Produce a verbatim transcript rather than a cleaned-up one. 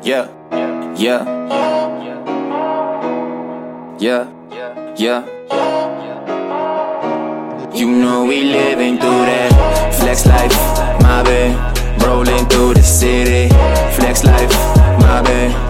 Yeah, yeah, yeah, yeah. You know we living through that flex life, my bad. Rolling through the city, flex life, my bad.